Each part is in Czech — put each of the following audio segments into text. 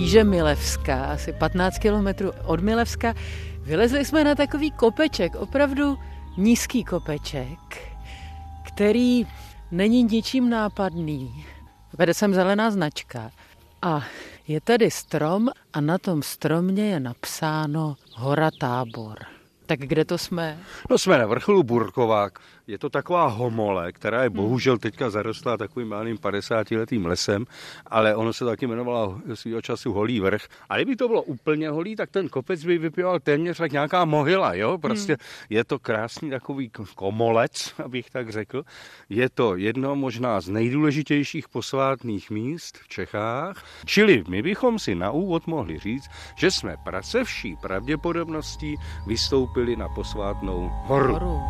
kříže Milevska, asi 15 kilometrů od Milevska. Vylezli jsme na takový kopeček, opravdu nízký kopeček, který není ničím nápadný. Vede sem zelená značka a je tady strom a na tom stromě je napsáno Hora Tábor. Tak kde to jsme? No jsme na vrcholu Burkovák. Je to taková homole, která je bohužel teďka zarostlá takovým malým 50letým lesem, ale ono se taky jmenovalo svýho času Holý vrch. A kdyby to bylo úplně holý, tak ten kopec by vypěval téměř tak nějaká mohyla, jo? Prostě je to krásný takový komolec, abych tak řekl. Je to jedno možná z nejdůležitějších posvátných míst v Čechách. Čili my bychom si na úvod mohli říct, že jsme se vší pravděpodobností vystoupili na posvátnou horu.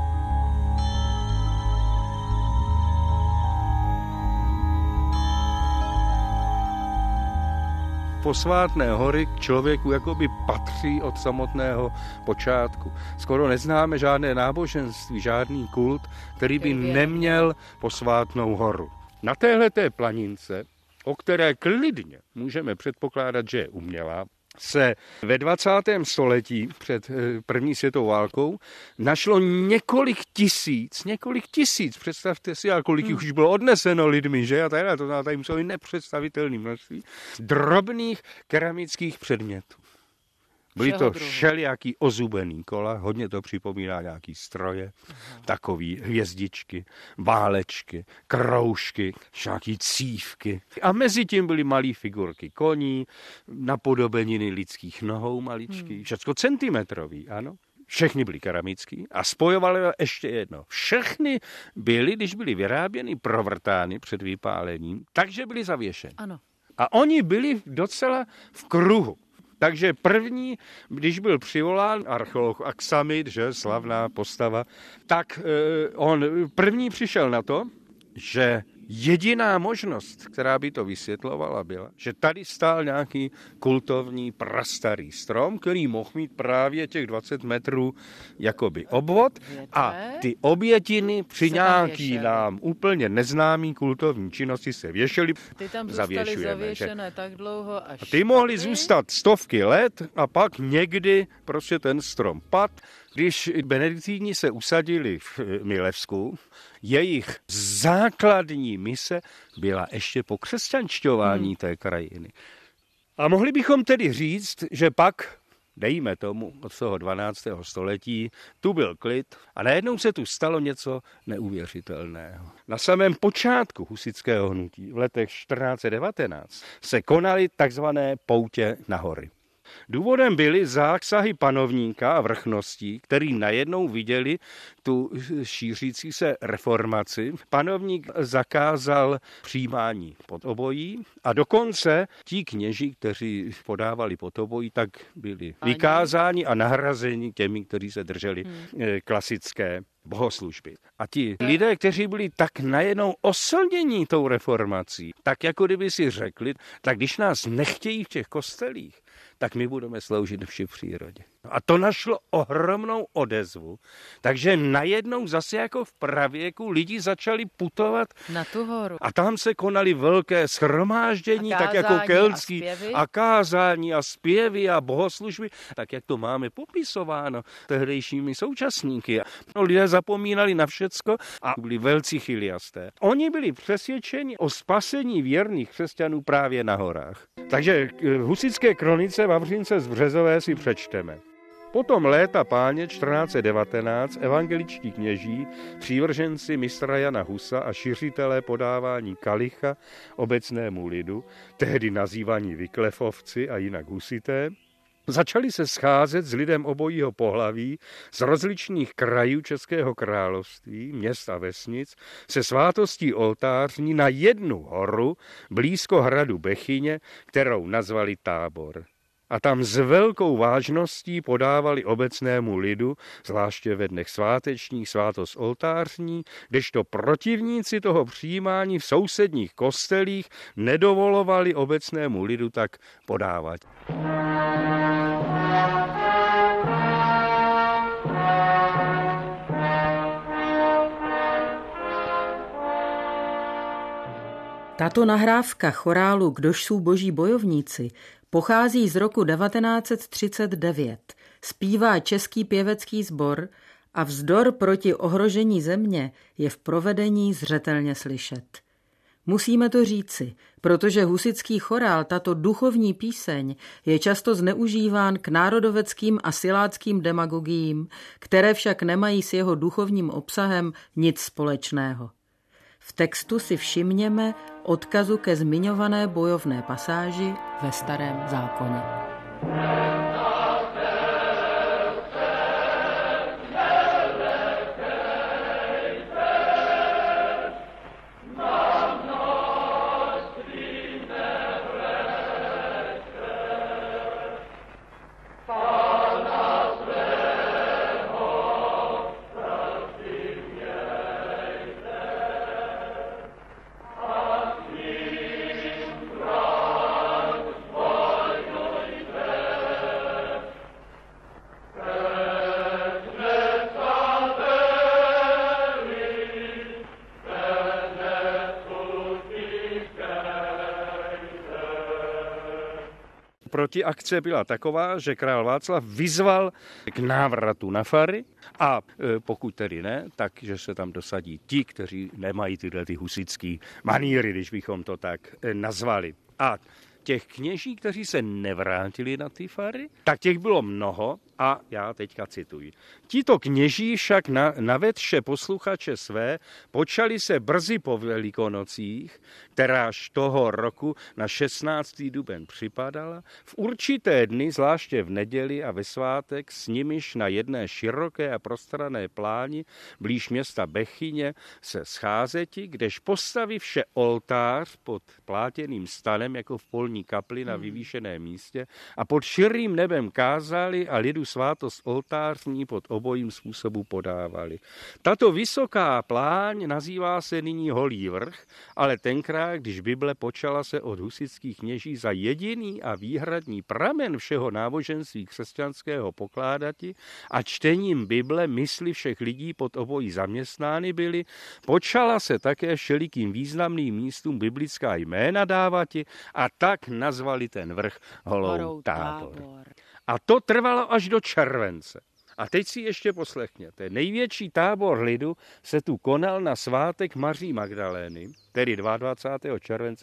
Posvátné hory k člověku jakoby patří od samotného počátku. Skoro neznáme žádné náboženství, žádný kult, který by neměl posvátnou horu. Na téhleté planince, o které klidně můžeme předpokládat, že je umělá, se ve 20. století před první světovou válkou našlo několik tisíc, představte si, a kolik už bylo odneseno lidmi, že? A tady muselo být nepředstavitelné množství drobných keramických předmětů. Byly to všelijaký ozubený kola, hodně to připomíná nějaký stroje, takový hvězdičky, válečky, kroužky, nějaký cívky. A mezi tím byly malé figurky koní, napodobeniny lidských nohou maličký, všecko centimetrový, ano. Všechny byly keramický a spojovali ještě jedno. Všechny byly, když byly vyráběny, provrtány před vypálením, takže byly zavěšeny. Ano. A oni byli docela v kruhu. Takže první, když byl přivolán archeolog Aksamit, že slavná postava, tak on první přišel na to, že jediná možnost, která by to vysvětlovala, byla, že tady stál nějaký kultovní prastarý strom, který mohl mít právě těch 20 metrů jakoby obvod a ty obětiny při nějaký nám úplně neznámý kultovní činnosti se věšely. Ty tam zůstaly zavěšené tak dlouho, až... A ty mohly zůstat stovky let a pak někdy prostě ten strom padl. Když benediktíni se usadili v Milevsku, jejich základní mise byla ještě pokřesťanšťování té krajiny. A mohli bychom tedy říct, že pak, dejme tomu, od toho 12. století, tu byl klid a najednou se tu stalo něco neuvěřitelného. Na samém počátku husitského hnutí v letech 1419 se konaly takzvané poutě na hory. Důvodem byly zásahy panovníka a vrchností, který najednou viděli tu šířící se reformaci. Panovník zakázal přijímání pod obojí a dokonce ti kněži, kteří podávali pod obojí, tak byli vykázáni a nahrazeni těmi, kteří se drželi klasické bohoslužby. A ti lidé, kteří byli tak najednou oslnění tou reformací, tak jako kdyby si řekli, tak když nás nechtějí v těch kostelích, tak my budeme sloužit vši v přírodě. A to našlo ohromnou odezvu, takže najednou zase jako v pravěku lidi začali putovat na tu horu. A tam se konaly velké shromáždění, tak jako keltský, a kázání a zpěvy a bohoslužby, tak jak to máme popisováno tehdejšími současníky. No, lidé zapomínali na všecko a byli velcí chiliasté. Oni byli přesvědčeni o spasení věrných křesťanů právě na horách. Takže v husitské kronice Vavřince z Březové si přečteme. Potom léta páně 1419 evangeličtí kněží, přívrženci mistra Jana Husa a šiřitelé podávání kalicha obecnému lidu, tehdy nazývaní Vyklefovci a jinak husité, začali se scházet s lidem obojího pohlaví z rozličných krajů Českého království, měst a vesnic, se svátostí oltářní na jednu horu blízko hradu Bechyně, kterou nazvali Tábor. A tam s velkou vážností podávali obecnému lidu, zvláště ve dnech svátečních, svátost oltářní, kdežto protivníci toho přijímání v sousedních kostelích nedovolovali obecnému lidu tak podávat. Tato nahrávka chorálu Kdož jsou boží bojovníci Pochází z roku 1939, zpívá český pěvecký sbor a vzdor proti ohrožení země je v provedení zřetelně slyšet. Musíme to říci, protože husitský chorál, tato duchovní píseň, je často zneužíván k národoveckým a siláckým demagogiím, které však nemají s jeho duchovním obsahem nic společného. V textu si všimněme odkazu ke zmiňované bojovné pasáži ve Starém zákoně. Protiakce byla taková, že král Václav vyzval k návratu na fary a pokud tedy ne, tak že se tam dosadí ti, kteří nemají tyhle husitský maníry, když bychom to tak nazvali. A těch kněží, kteří se nevrátili na ty fary, tak těch bylo mnoho a já teďka cituji. Tito kněží však navedše posluchače své počali se brzy po Velikonocích, kteráž toho roku na 16. duben připadala, v určité dny, zvláště v neděli a ve svátek, s nimiž na jedné široké a prostranné pláni blíž města Bechyně se scházeti, kdež postaví vše oltář pod plátěným stanem jako v polní kapli na vyvýšeném místě a pod širým nebem kázali a lidu svátost oltářní pod obojím způsobu podávali. Tato vysoká pláň nazývá se nyní Holý vrch, ale tenkrát, když Bible počala se od husitských kněží za jediný a výhradní pramen všeho náboženství křesťanského pokládati a čtením Bible mysli všech lidí pod obojí zaměstnány byly, počala se také všelikým významným místům biblická jména dávati a tak nazvali ten vrch Holou Tábor. A to trvalo až do července. A teď si ještě poslechněte. Největší tábor lidu se tu konal na svátek Maří Magdalény, tedy 22. července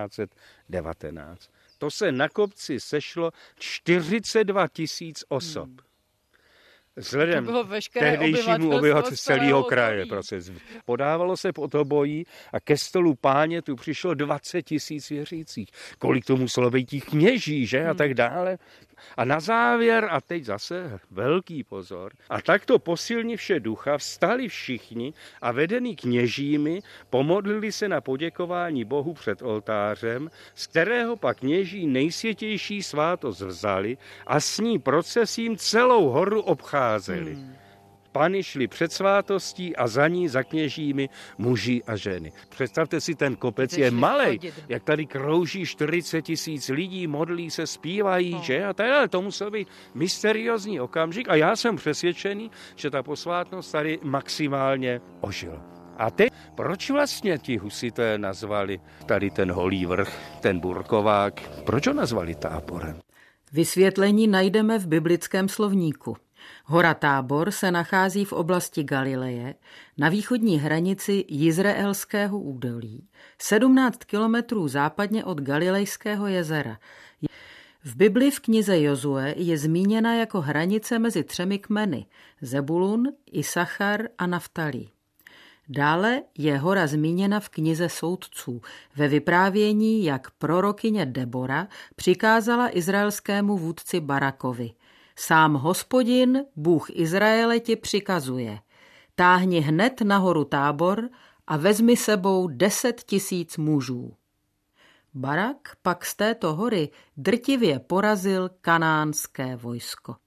1419. To se na kopci sešlo 42 000 osob. Vzhledem tehdejšímu obyvatelstvu celého kraje. Podávalo se pod obojí a ke stolu Páně tu přišlo 20 000 věřících. Kolik to muselo být těch kněží, že? A tak dále. A na závěr, a teď zase velký pozor, a takto posilnivše ducha vstali všichni a vedení kněžími pomodlili se na poděkování Bohu před oltářem, z kterého pak kněží nejsvětější svátost vzali a s ní procesím celou horu obcházeli. Pany šli před svátostí a za ní, za kněžími, muži a ženy. Představte si, ten kopec je malej, jak tady krouží 40 000 lidí, modlí se, zpívají, že? A tady to musel být mysteriózní okamžik a já jsem přesvědčený, že ta posvátnost tady maximálně ožila. A teď, proč vlastně ti husité nazvali tady ten Holý vrch, ten Burkovák, proč ho nazvali Táborem? Vysvětlení najdeme v biblickém slovníku. Hora Tábor se nachází v oblasti Galileje na východní hranici Jizraelského údolí, 17 kilometrů západně od Galilejského jezera. V Bibli v knize Jozue je zmíněna jako hranice mezi 3 kmeny Zebulun, Isachar a Naftalí. Dále je hora zmíněna v knize Soudců ve vyprávění, jak prorokyně Debora přikázala izraelskému vůdci Barakovi: Sám Hospodin, Bůh Izraele, ti přikazuje: táhni hned na horu Tábor a vezmi sebou 10 000 mužů. Barak pak z této hory drtivě porazil kanánské vojsko.